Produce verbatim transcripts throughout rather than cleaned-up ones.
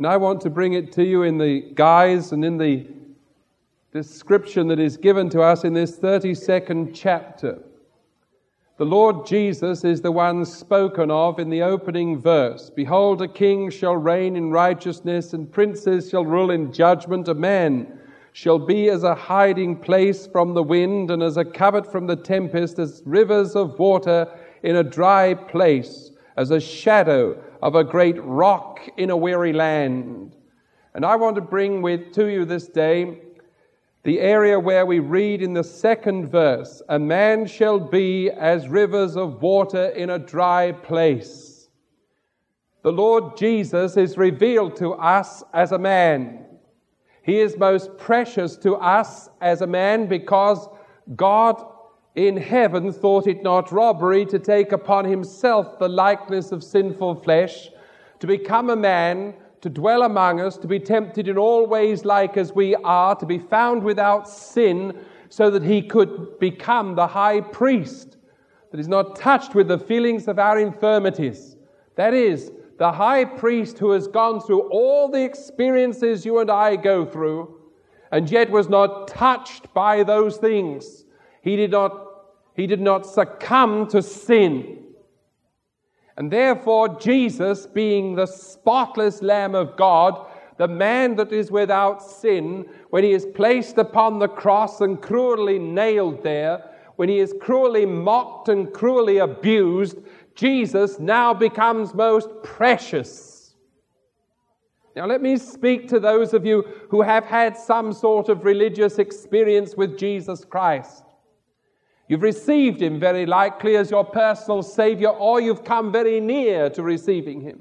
And I want to bring it to you in the guise and in the description that is given to us in this thirty-second chapter. The Lord Jesus is the one spoken of in the opening verse. Behold, a king shall reign in righteousness, and princes shall rule in judgment. A man shall be as a hiding place from the wind, and as a covert from the tempest, as rivers of water in a dry place, as a shadow of a great rock in a weary land. And I want to bring with to you this day the area where we read in the second verse, a man shall be as rivers of water in a dry place. The Lord Jesus is revealed to us as a man. He is most precious to us as a man because God in heaven thought it not robbery to take upon himself the likeness of sinful flesh, to become a man, to dwell among us, to be tempted in all ways like as we are, to be found without sin, so that he could become the high priest that is not touched with the feelings of our infirmities. That is, the high priest who has gone through all the experiences you and I go through, and yet was not touched by those things. He did not, he did not succumb to sin. And therefore, Jesus, being the spotless Lamb of God, the man that is without sin, when he is placed upon the cross and cruelly nailed there, when he is cruelly mocked and cruelly abused, Jesus now becomes most precious. Now let me speak to those of you who have had some sort of religious experience with Jesus Christ. You've received him very likely as your personal Savior, or you've come very near to receiving him.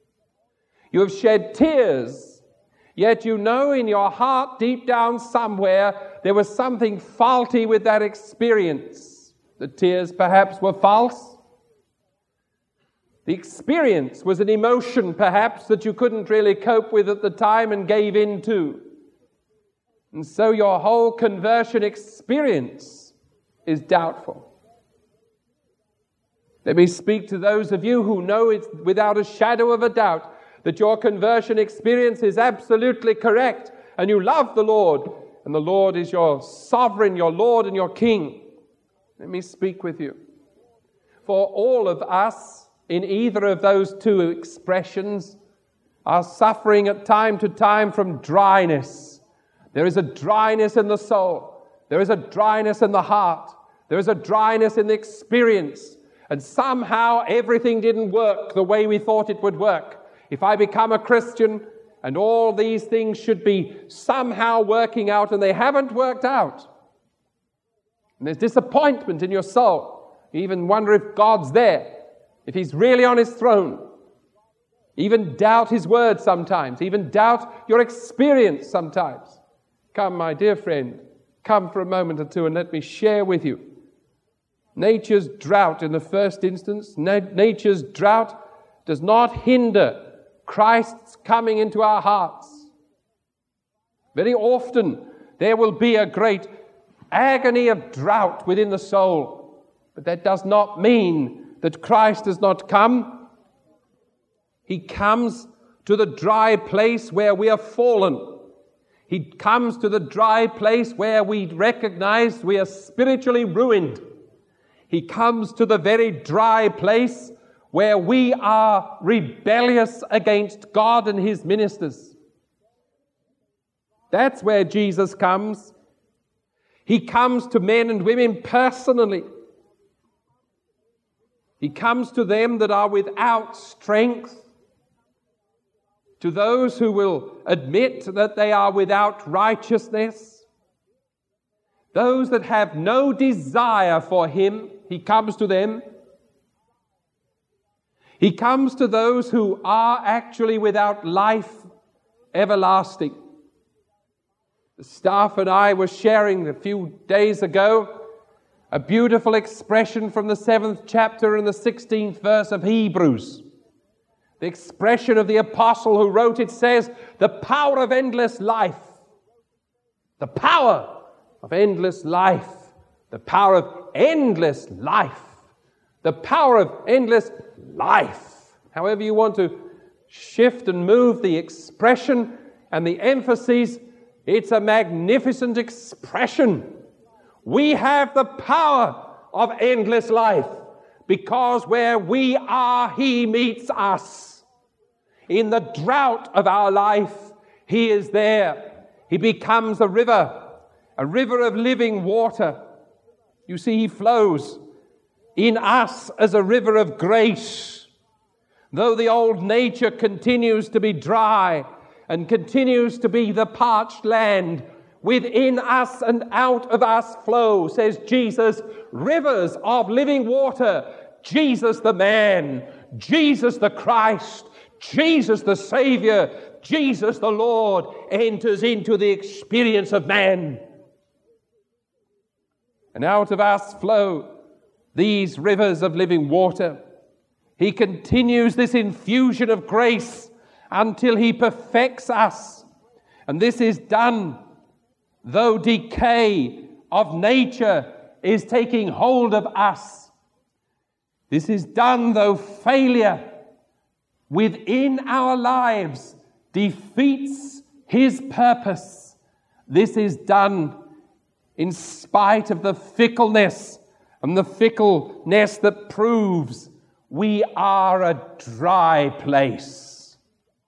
You have shed tears, yet you know in your heart, deep down somewhere, there was something faulty with that experience. The tears perhaps were false. The experience was an emotion perhaps that you couldn't really cope with at the time and gave in to. And so your whole conversion experience is doubtful. Let me speak to those of you who know it's without a shadow of a doubt that your conversion experience is absolutely correct and you love the Lord and the Lord is your sovereign, your Lord and your King. Let me speak with you. For all of us in either of those two expressions are suffering at time to time from dryness. There is a dryness in the soul. There is a dryness in the heart. There is a dryness in the experience. And somehow everything didn't work the way we thought it would work. If I become a Christian and all these things should be somehow working out and they haven't worked out. And there's disappointment in your soul. You even wonder if God's there, if he's really on his throne. Even doubt his word sometimes. Even doubt your experience sometimes. Come, my dear friend, come for a moment or two and let me share with you. Nature's drought in the first instance, na- nature's drought does not hinder Christ's coming into our hearts. Very often there will be a great agony of drought within the soul, but that does not mean that Christ does not come. He comes to the dry place where we are fallen. He comes to the dry place where we recognize we are spiritually ruined. He comes to the very dry place where we are rebellious against God and his ministers. That's where Jesus comes. He comes to men and women personally. He comes to them that are without strength, to those who will admit that they are without righteousness, those that have no desire for him. He comes to them. He comes to those who are actually without life everlasting. The staff and I were sharing a few days ago a beautiful expression from the seventh chapter and the sixteenth verse of Hebrews. The expression of the apostle who wrote it says, the power of endless life. The power of endless life. The power of endless life. The power of endless life. However you want to shift and move the expression and the emphasis. It's a magnificent expression. We have the power of endless life because where we are, He meets us. In the drought of our life, He is there. He becomes a river, a river of living water. You see, He flows in us as a river of grace. Though the old nature continues to be dry and continues to be the parched land, within us and out of us flow, says Jesus, rivers of living water. Jesus the man, Jesus the Christ, Jesus the Savior, Jesus the Lord enters into the experience of man. And out of us flow these rivers of living water. He continues this infusion of grace until He perfects us. And this is done though decay of nature is taking hold of us. This is done though failure within our lives defeats His purpose. This is done in spite of the fickleness and the fickleness that proves we are a dry place.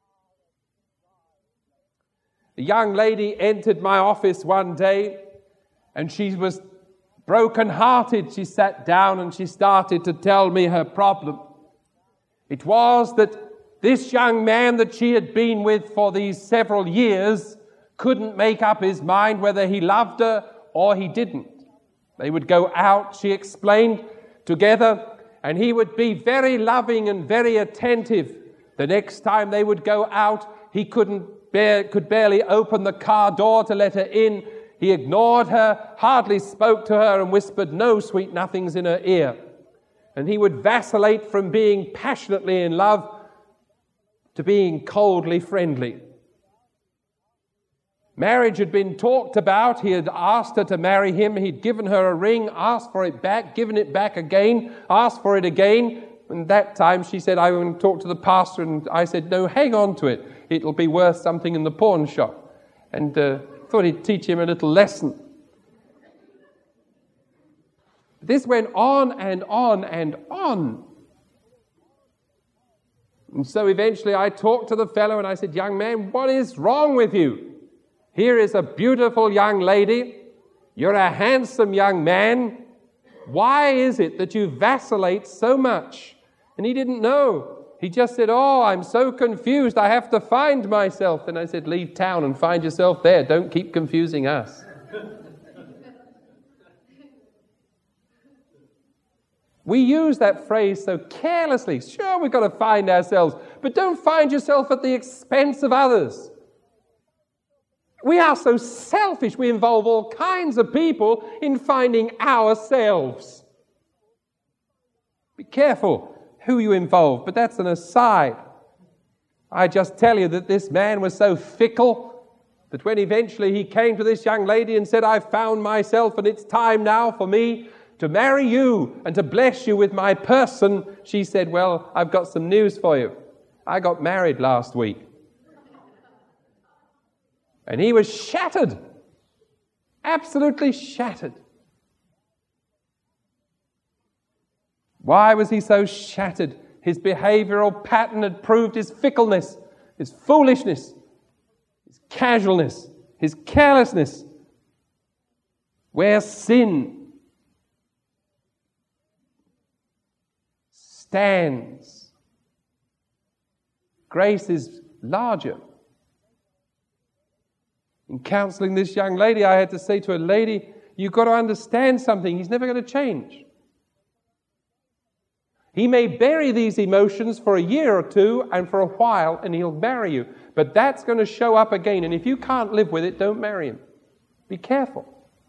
A young lady entered my office one day and she was broken-hearted. She sat down and she started to tell me her problem. It was that this young man that she had been with for these several years couldn't make up his mind whether he loved her or he didn't. They would go out, she explained, together, and he would be very loving and very attentive. The next time they would go out, he couldn't bear, could barely open the car door to let her in. He ignored her, hardly spoke to her, and whispered no sweet nothings in her ear. And he would vacillate from being passionately in love to being coldly friendly. Marriage had been talked about. He had asked her to marry him. He'd given her a ring, asked for it back, given it back again, asked for it again. And that time she said, I want to talk to the pastor. And I said, no, hang on to it. It'll be worth something in the pawn shop. And uh, thought he'd teach him a little lesson. This went on and on and on. And so eventually I talked to the fellow and I said, young man, what is wrong with you? Here is a beautiful young lady. You're a handsome young man. Why is it that you vacillate so much? And he didn't know. He just said, oh, I'm so confused. I have to find myself. And I said, leave town and find yourself there. Don't keep confusing us. We use that phrase so carelessly. Sure, we've got to find ourselves, but don't find yourself at the expense of others. We are so selfish, we involve all kinds of people in finding ourselves. Be careful who you involve, but that's an aside. I just tell you that this man was so fickle that when eventually he came to this young lady and said, I've found myself and it's time now for me to marry you and to bless you with my person, she said, well, I've got some news for you. I got married last week. And he was shattered, absolutely shattered. Why was he so shattered? His behavioral pattern had proved his fickleness, his foolishness, his casualness, his carelessness. Where sin stands, grace is larger. In counseling this young lady, I had to say to her, lady, you've got to understand something. He's never going to change. He may bury these emotions for a year or two and for a while, and he'll marry you. But that's going to show up again. And if you can't live with it, don't marry him. Be careful.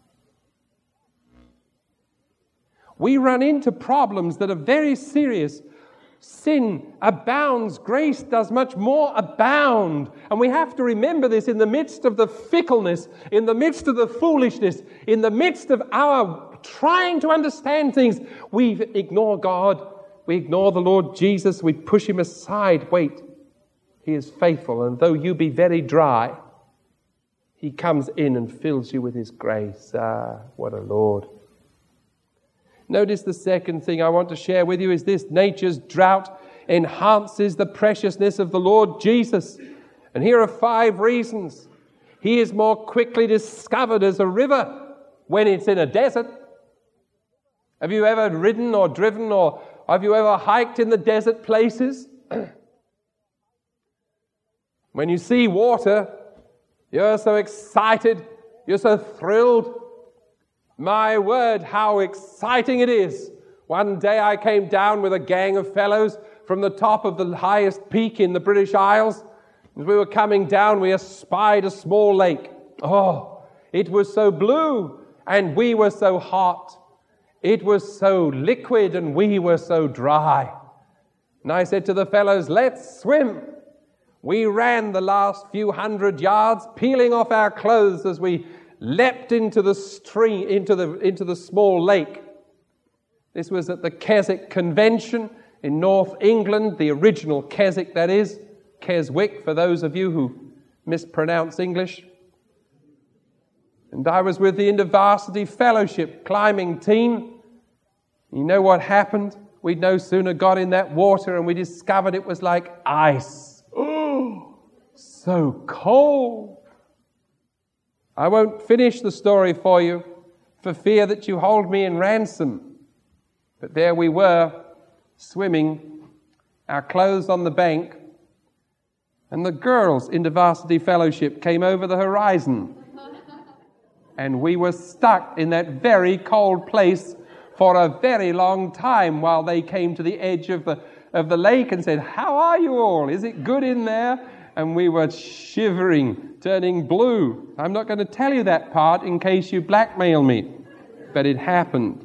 We run into problems that are very serious. Sin abounds, grace does much more abound. And we have to remember this in the midst of the fickleness, in the midst of the foolishness, in the midst of our trying to understand things. We ignore God, we ignore the Lord Jesus, we push him aside. Wait, He is faithful, and though you be very dry, He comes in and fills you with His grace. Ah, what a Lord. Notice the second thing I want to share with you is this: nature's drought enhances the preciousness of the Lord Jesus. And here are five reasons. He is more quickly discovered as a river when it's in a desert. Have you ever ridden or driven, or have you ever hiked in the desert places? When you see water, you're so excited, you're so thrilled. My word, how exciting it is. One day I came down with a gang of fellows from the top of the highest peak in the British Isles. As we were coming down, we espied a small lake. Oh, it was so blue, and we were so hot. It was so liquid, and we were so dry. And I said to the fellows, let's swim. We ran the last few hundred yards, peeling off our clothes as we leapt into the stream, into the into the small lake. This was at the Keswick Convention in North England, the original Keswick, that is, Keswick, for those of you who mispronounce English. And I was with the InterVarsity Fellowship climbing team. You know what happened? We'd no sooner got in that water and we discovered it was like ice. Oh, so cold. I won't finish the story for you for fear that you hold me in ransom. But there we were, swimming, our clothes on the bank, and the girls' InterVarsity Fellowship came over the horizon. And we were stuck in that very cold place for a very long time while they came to the edge of the of the lake and said, "How are you all? Is it good in there?" And we were shivering, turning blue. I'm not going to tell you that part in case you blackmail me, but it happened.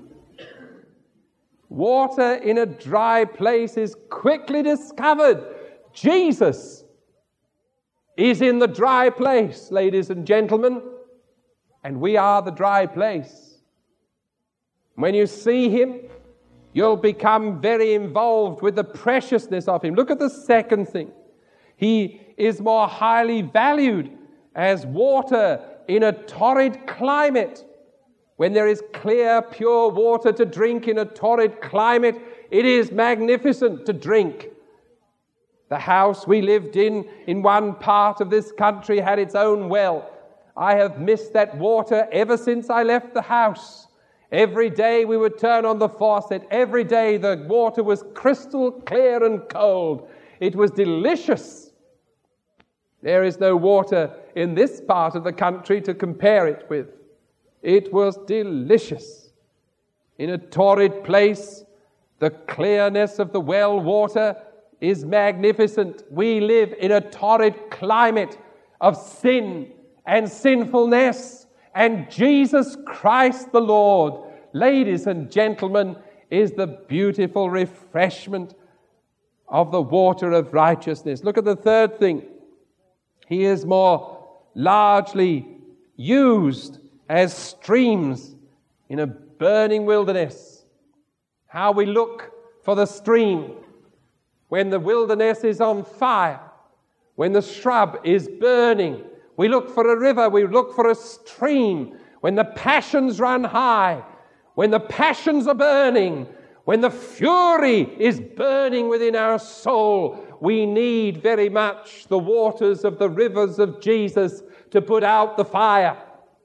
Water in a dry place is quickly discovered. Jesus is in the dry place, ladies and gentlemen, and we are the dry place. When you see Him, you'll become very involved with the preciousness of Him. Look at the second thing. He is more highly valued as water in a torrid climate. When there is clear, pure water to drink in a torrid climate, it is magnificent to drink. The house we lived in, in one part of this country, had its own well. I have missed that water ever since I left the house. Every day we would turn on the faucet. Every day the water was crystal clear and cold. It was delicious. There is no water in this part of the country to compare it with. It was delicious. In a torrid place, the clearness of the well water is magnificent. We live in a torrid climate of sin and sinfulness, and Jesus Christ the Lord, ladies and gentlemen, is the beautiful refreshment of the water of righteousness. Look at the third thing. He is more largely used as streams in a burning wilderness. How we look for the stream when the wilderness is on fire, when the shrub is burning. We look for a river, we look for a stream when the passions run high, when the passions are burning, when the fury is burning within our soul. We need very much the waters of the rivers of Jesus to put out the fire.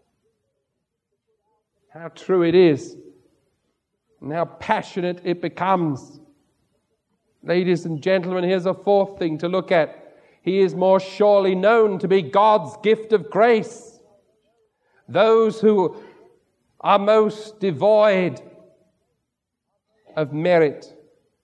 How true it is, and how passionate it becomes. Ladies and gentlemen, here's a fourth thing to look at. He is more surely known to be God's gift of grace. Those who are most devoid of merit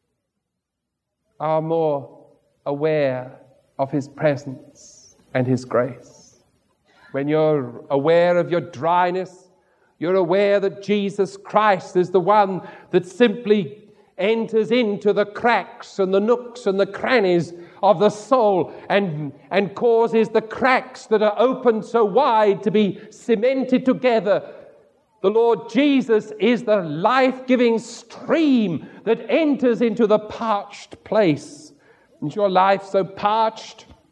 are more aware of His presence and His grace. When you're aware of your dryness, you're aware that Jesus Christ is the one that simply enters into the cracks and the nooks and the crannies of the soul and, and causes the cracks that are opened so wide to be cemented together. The Lord Jesus is the life-giving stream that enters into the parched place. Is your life so parched?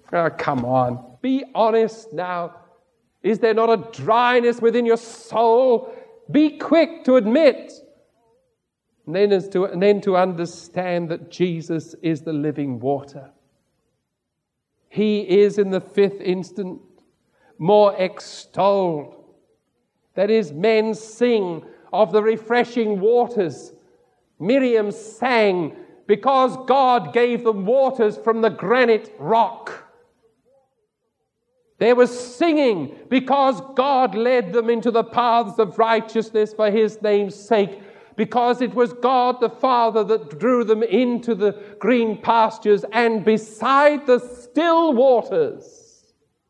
Oh, come on. Be honest now. Is there not a dryness within your soul? Be quick to admit. And then, as to, and then to understand that Jesus is the living water. He is, in the fifth instant, more extolled. That is, men sing of the refreshing waters. Miriam sang because God gave them waters from the granite rock. There was singing because God led them into the paths of righteousness for his name's sake. Because it was God the Father that drew them into the green pastures and beside the still waters.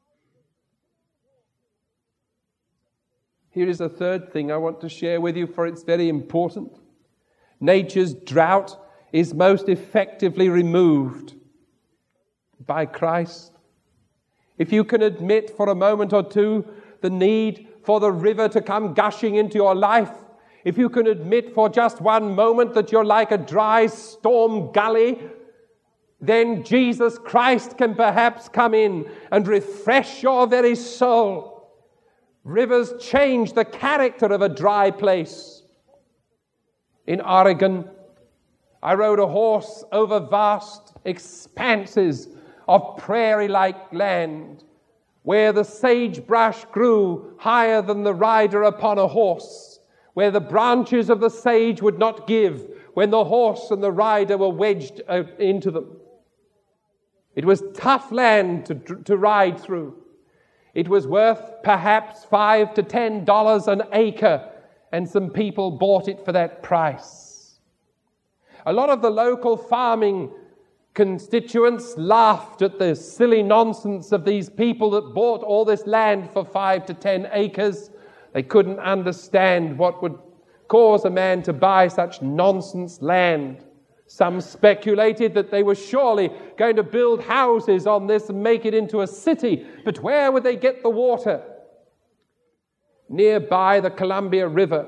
Here is a third thing I want to share with you, for it's very important. Nature's drought is most effectively removed by Christ. If you can admit for a moment or two the need for the river to come gushing into your life, if you can admit for just one moment that you're like a dry storm gully, then Jesus Christ can perhaps come in and refresh your very soul. Rivers change the character of a dry place. In Oregon, I rode a horse over vast expanses of prairie-like land where the sagebrush grew higher than the rider upon a horse, where the branches of the sage would not give when the horse and the rider were wedged into them. It was tough land to, to ride through. It was worth perhaps five to ten dollars an acre, and some people bought it for that price. A lot of the local farming constituents laughed at the silly nonsense of these people that bought all this land for five to ten acres. They couldn't understand what would cause a man to buy such nonsense land. Some speculated that they were surely going to build houses on this and make it into a city. But where would they get the water? Nearby, the Columbia River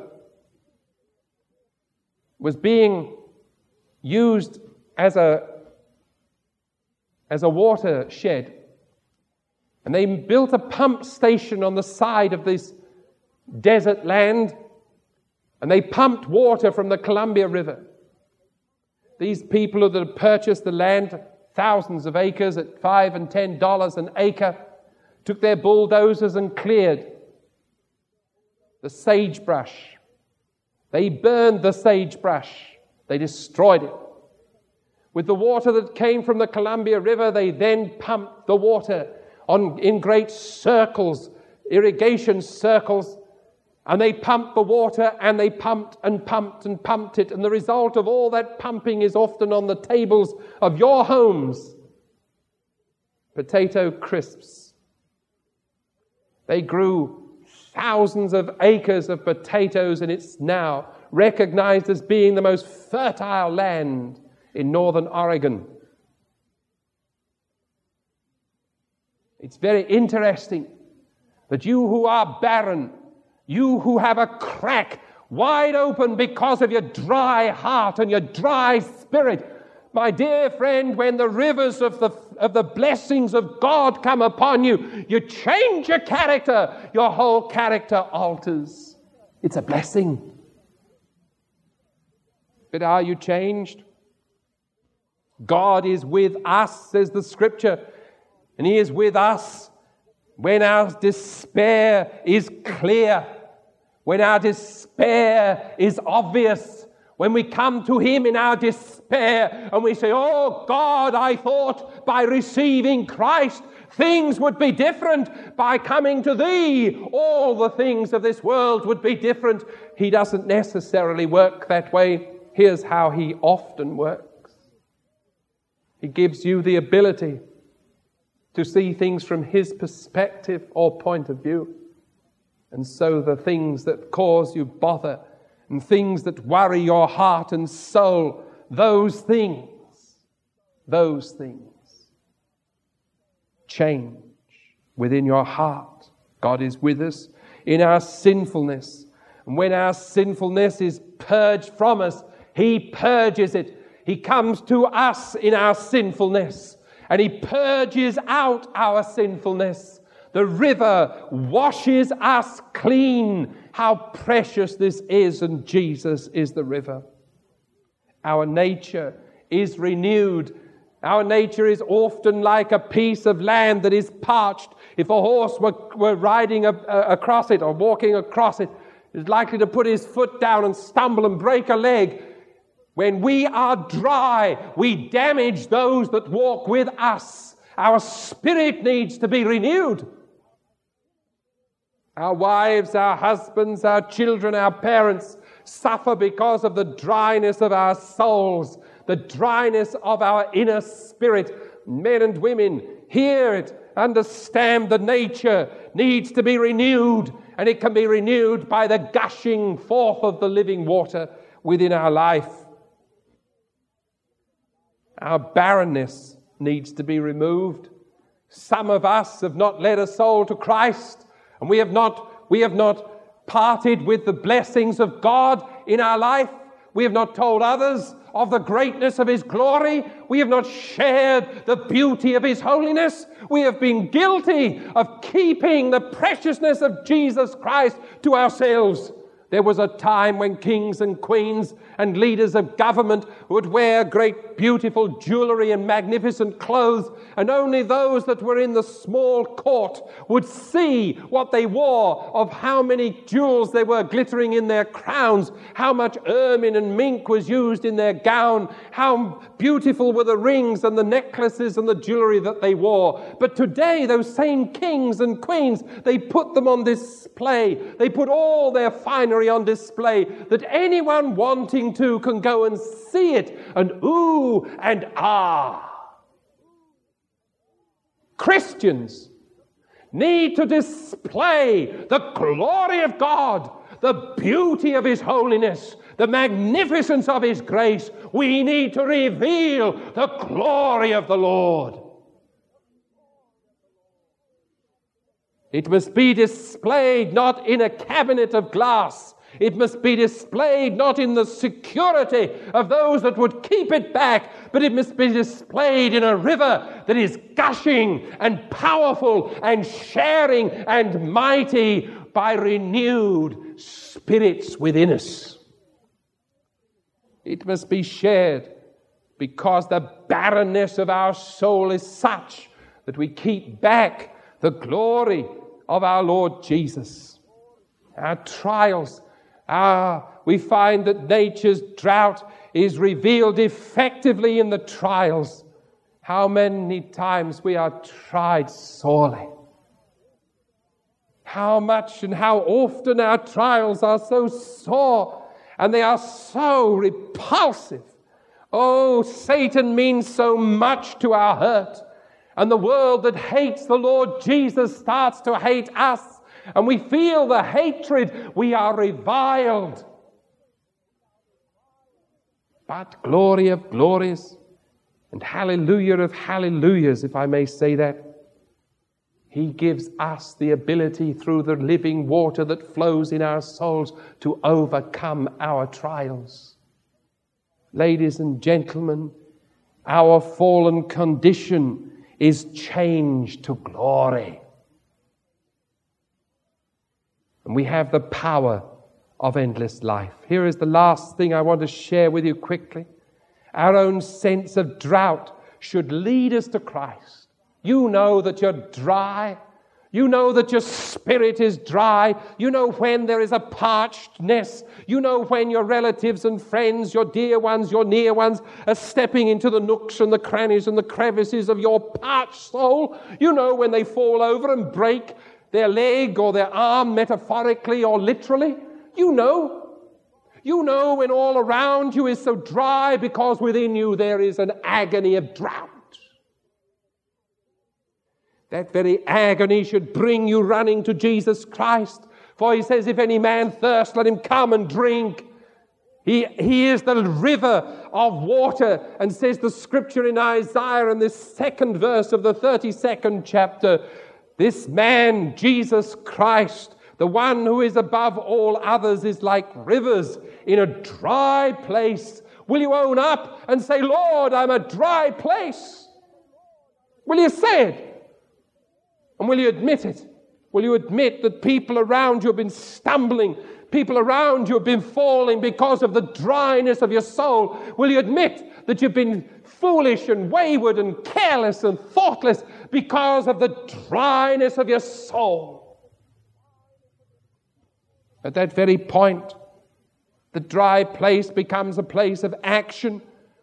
was being used as a, as a watershed. And they built a pump station on the side of this desert land, and they pumped water from the Columbia River. These people that had purchased the land, thousands of acres at five and ten dollars an acre, took their bulldozers and cleared the sagebrush. They burned the sagebrush. They destroyed it. With the water that came from the Columbia River, they then pumped the water on in great circles, irrigation circles. And they pumped the water, and they pumped and pumped and pumped it. And the result of all that pumping is often on the tables of your homes. Potato crisps. They grew thousands of acres of potatoes, and it's now recognized as being the most fertile land in northern Oregon. It's very interesting that you who are barren, you who have a crack wide open because of your dry heart and your dry spirit, my dear friend, when the rivers of the, of the blessings of God come upon you, you change your character. Your whole character alters. It's a blessing. But are you changed? God is with us, says the Scripture, and He is with us when our despair is clear, when our despair is obvious, when we come to Him in our despair and we say, oh God, I thought by receiving Christ things would be different. By coming to Thee, all the things of this world would be different. He doesn't necessarily work that way. Here's how He often works. He gives you the ability to see things from His perspective or point of view. And so the things that cause you bother and things that worry your heart and soul, those things, those things change within your heart. God is with us in our sinfulness. And when our sinfulness is purged from us, He purges it. He comes to us in our sinfulness. and he purges out our sinfulness. The river washes us clean. How precious this is, and Jesus is the river. Our nature is renewed. Our nature is often like a piece of land that is parched. If a horse were, were riding a, a, across it or walking across it, is likely to put his foot down and stumble and break a leg. When we are dry, we damage those that walk with us. Our spirit needs to be renewed. Our wives, our husbands, our children, our parents suffer because of the dryness of our souls, the dryness of our inner spirit. Men and women, hear it, understand the nature needs to be renewed, and it can be renewed by the gushing forth of the living water within our life. Our barrenness needs to be removed. Some of us have not led a soul to Christ, and we have not, we have not parted with the blessings of God in our life. We have not told others of the greatness of His glory. We have not shared the beauty of His holiness. We have been guilty of keeping the preciousness of Jesus Christ to ourselves. There was a time when kings and queens and leaders of government would wear great beautiful jewelry and magnificent clothes, and only those that were in the small court would see what they wore, of how many jewels they were glittering in their crowns, how much ermine and mink was used in their gown, how beautiful were the rings and the necklaces and the jewelry that they wore. But today, those same kings and queens, they put them on display. They put all their finery on display, that anyone wanting to can go and see it, and ooh and ah. Christians need to display the glory of God, the beauty of His holiness, the magnificence of His grace. We need to reveal the glory of the Lord. It must be displayed not in a cabinet of glass. It must be displayed not in the security of those that would keep it back, but it must be displayed in a river that is gushing and powerful and sharing and mighty by renewed spirits within us. It must be shared because the barrenness of our soul is such that we keep back the glory of our Lord Jesus. Our trials, our, we find that nature's drought is revealed effectively in the trials. How many times we are tried sorely. How much and how often our trials are so sore, and they are so repulsive. Oh, Satan means so much to our hurt. And the world that hates the Lord Jesus starts to hate us. And we feel the hatred. We are reviled. But glory of glories and hallelujah of hallelujahs, if I may say that, He gives us the ability through the living water that flows in our souls to overcome our trials. Ladies and gentlemen, our fallen condition is changed to glory. And we have the power of endless life. Here is the last thing I want to share with you quickly. Our own sense of drought should lead us to Christ. You know that you're dry. You know that your spirit is dry. You know when there is a parchedness. You know when your relatives and friends, your dear ones, your near ones, are stepping into the nooks and the crannies and the crevices of your parched soul. You know when they fall over and break their leg or their arm, metaphorically or literally. You know. You know when all around you is so dry because within you there is an agony of drought. That very agony should bring you running to Jesus Christ. For He says, if any man thirst, let him come and drink. He, he is the river of water. And says the scripture in Isaiah in this second verse of the thirty-second chapter, this man, Jesus Christ, the one who is above all others, is like rivers in a dry place. Will you own up and say, Lord, I'm a dry place? Will you say it? And will you admit it? Will you admit that people around you have been stumbling? People around you have been falling because of the dryness of your soul. Will you admit that you've been foolish and wayward and careless and thoughtless because of the dryness of your soul? At that very point, the dry place becomes a place of action.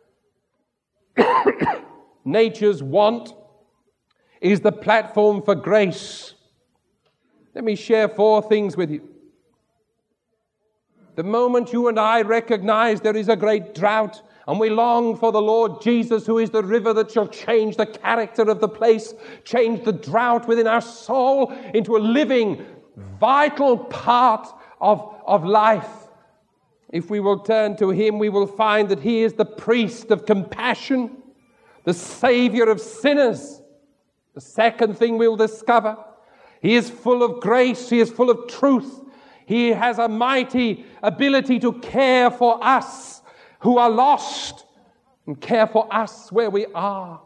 Nature's want is the platform for grace. Let me share four things with you. The moment you and I recognize there is a great drought and we long for the Lord Jesus, who is the river that shall change the character of the place, change the drought within our soul into a living, vital part of, of life. If we will turn to Him, we will find that He is the priest of compassion, the Savior of sinners. The second thing we'll discover, He is full of grace, He is full of truth. He has a mighty ability to care for us who are lost and care for us where we are.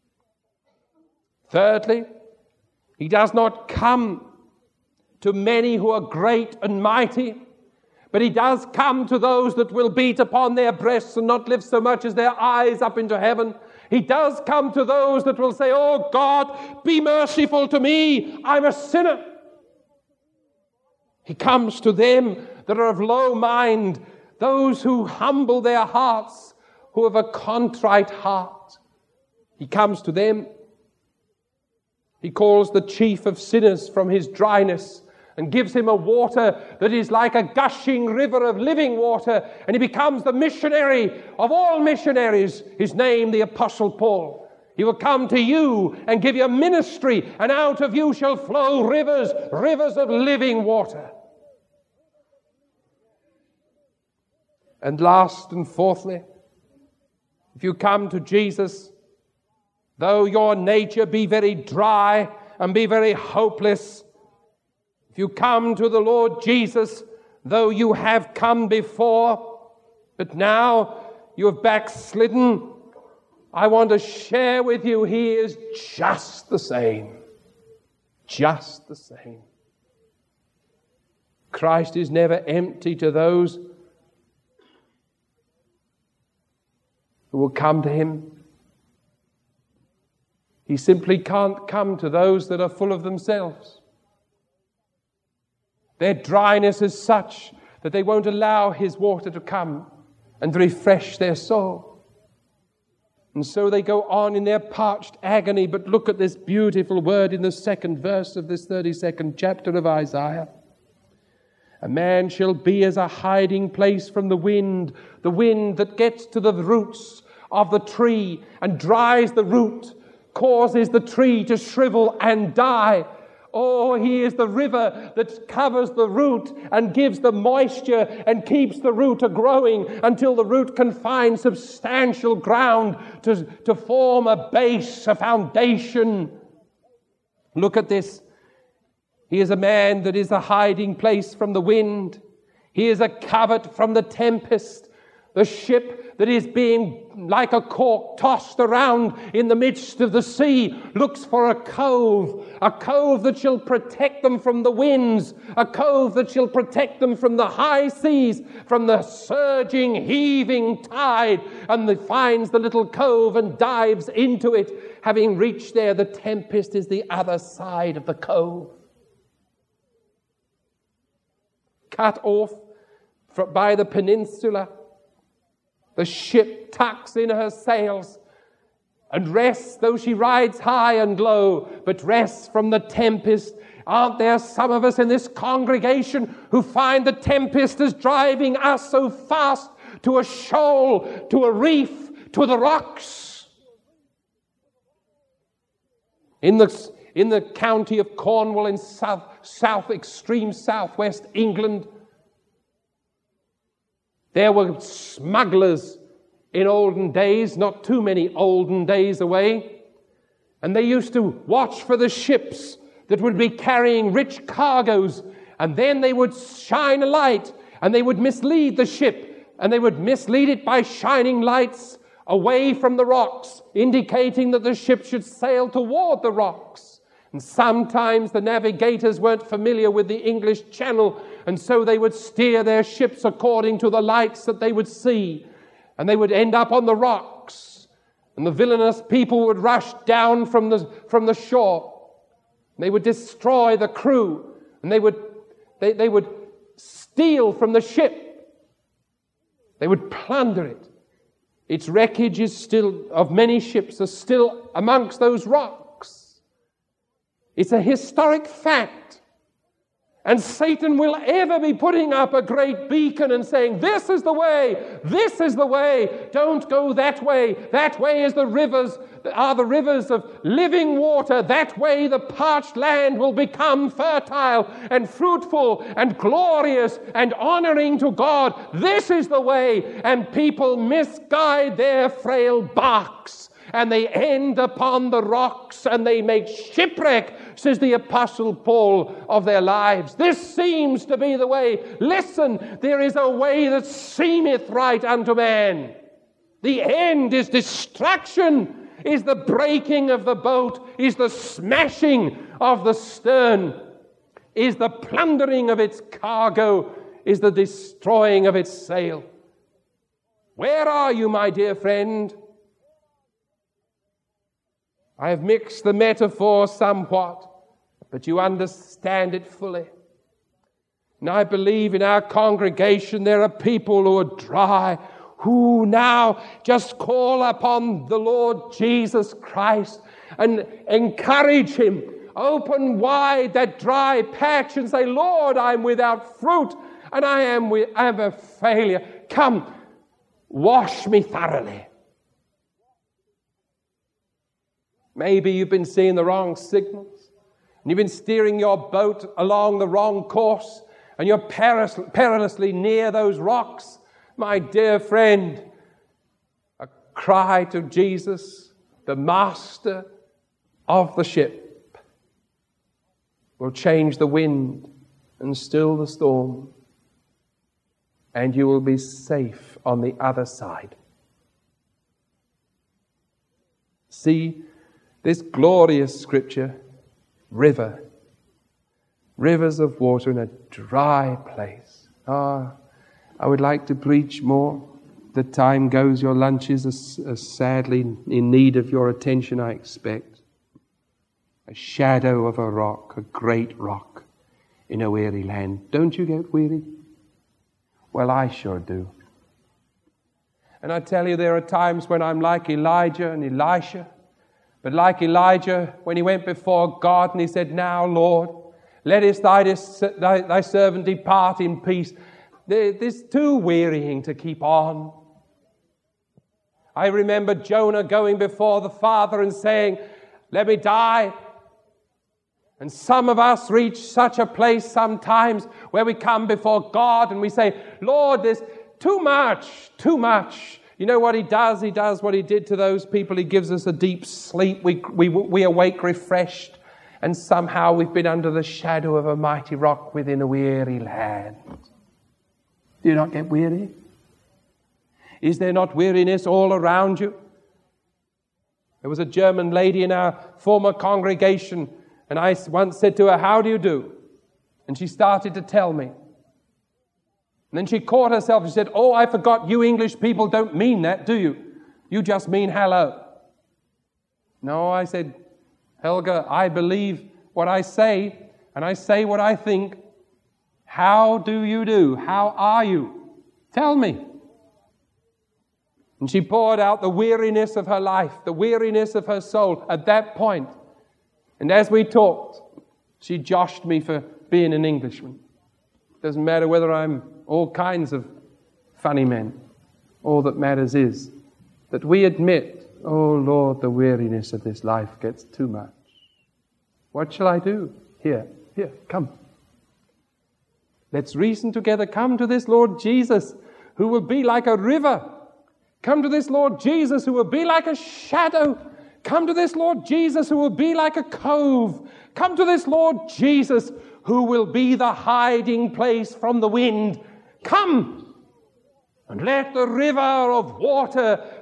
Thirdly, He does not come to many who are great and mighty, but He does come to those that will beat upon their breasts and not lift so much as their eyes up into heaven. He does come to those that will say, "Oh God, be merciful to me, I'm a sinner." He comes to them that are of low mind, those who humble their hearts, who have a contrite heart. He comes to them. He calls the chief of sinners from his dryness and gives him a water that is like a gushing river of living water, and he becomes the missionary of all missionaries, his name the Apostle Paul. He will come to you and give you a ministry, and out of you shall flow rivers, rivers of living water. And last and fourthly, if you come to Jesus, though your nature be very dry and be very hopeless, if you come to the Lord Jesus, though you have come before, but now you have backslidden, I want to share with you, He is just the same. Just the same. Christ is never empty to those who will come to Him. He simply can't come to those that are full of themselves. Their dryness is such that they won't allow His water to come and refresh their soul. And so they go on in their parched agony. But look at this beautiful word in the second verse of this thirty-second chapter of Isaiah. A man shall be as a hiding place from the wind, the wind that gets to the roots of the tree and dries the root, causes the tree to shrivel and die. Oh, He is the river that covers the root and gives the moisture and keeps the root a-growing until the root can find substantial ground to, to form a base, a foundation. Look at this. He is a man that is a hiding place from the wind. He is a covert from the tempest. The ship that is being like a cork tossed around in the midst of the sea looks for a cove, a cove that shall protect them from the winds, a cove that shall protect them from the high seas, from the surging, heaving tide, and they finds the little cove and dives into it. Having reached there, the tempest is the other side of the cove. Cut off by the peninsula, the ship tucks in her sails and rests, though she rides high and low, but rests from the tempest. Aren't there some of us in this congregation who find the tempest is driving us so fast to a shoal, to a reef, to the rocks? In the, in the county of Cornwall in south, south, extreme southwest England, there were smugglers in olden days, not too many olden days away, and they used to watch for the ships that would be carrying rich cargoes, and then they would shine a light, and they would mislead the ship, and they would mislead it by shining lights away from the rocks, indicating that the ship should sail toward the rocks. And sometimes the navigators weren't familiar with the English Channel, and so they would steer their ships according to the lights that they would see, and they would end up on the rocks. And the villainous people would rush down from the, from the shore. They would destroy the crew, and they would, they, they would steal from the ship. They would plunder it. Its wreckage is still, of many ships, are still amongst those rocks. It's a historic fact. And Satan will ever be putting up a great beacon and saying, this is the way, this is the way, don't go that way. That way is the rivers, are the rivers of living water. That way the parched land will become fertile and fruitful and glorious and honoring to God. This is the way. And people misguide their frail barks, and they end upon the rocks, and they make shipwreck, says the Apostle Paul, of their lives. This seems to be the way. Listen, there is a way that seemeth right unto man. The end is destruction, is the breaking of the boat, is the smashing of the stern, is the plundering of its cargo, is the destroying of its sail. Where are you, my dear friend? I have mixed the metaphor somewhat, but you understand it fully. And I believe in our congregation there are people who are dry, who now just call upon the Lord Jesus Christ and encourage Him. Open wide that dry patch and say, Lord, I'm without fruit and I am, with, I am a failure. Come, wash me thoroughly. Maybe you've been seeing the wrong signals, and you've been steering your boat along the wrong course, and you're peris- perilously near those rocks. My dear friend, a cry to Jesus, the master of the ship, will change the wind and still the storm, and you will be safe on the other side. See, this glorious scripture, river, rivers of water in a dry place. Ah, I would like to preach more. The time goes, your lunches are, are sadly in need of your attention, I expect. A shadow of a rock, a great rock in a weary land. Don't you get weary? Well, I sure do. And I tell you, there are times when I'm like Elijah and Elisha. But like Elijah, when he went before God and he said, now, Lord, lettest thy, thy, thy servant depart in peace. It's too wearying to keep on. I remember Jonah going before the Father and saying, let me die. And some of us reach such a place sometimes where we come before God and we say, Lord, there's too much, too much. You know what he does? He does what he did to those people. He gives us a deep sleep. We, we, we awake refreshed. And somehow we've been under the shadow of a mighty rock within a weary land. Do you not get weary? Is there not weariness all around you? There was a German lady in our former congregation, and I once said to her, how do you do? And she started to tell me. And then she caught herself and said, oh, I forgot you English people don't mean that, do you? You just mean hello. No, I said, Helga, I believe what I say, and I say what I think. How do you do? How are you? Tell me. And she poured out the weariness of her life, the weariness of her soul at that point. And as we talked, she joshed me for being an Englishman. Doesn't matter whether I'm all kinds of funny men. All that matters is that we admit, oh Lord, the weariness of this life gets too much. What shall I do? Here, here, come. Let's reason together. Come to this Lord Jesus, who will be like a river. Come to this Lord Jesus, who will be like a shadow. Come to this Lord Jesus, who will be like a cove. Come to this Lord Jesus, who will be the hiding place from the wind. Come, and let the river of water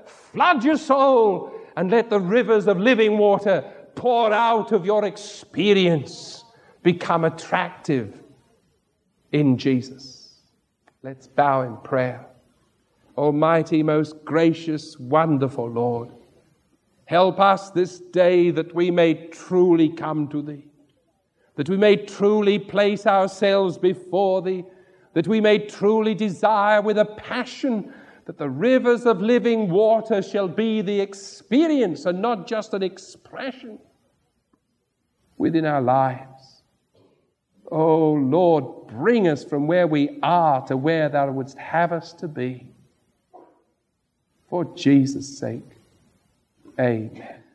flood your soul and let the rivers of living water pour out of your experience. Become attractive in Jesus. Let's bow in prayer. Almighty, most gracious, wonderful Lord, help us this day that we may truly come to Thee, that we may truly place ourselves before Thee, that we may truly desire with a passion that the rivers of living water shall be the experience and not just an expression within our lives. Oh Lord, bring us from where we are to where Thou wouldst have us to be. For Jesus' sake, amen.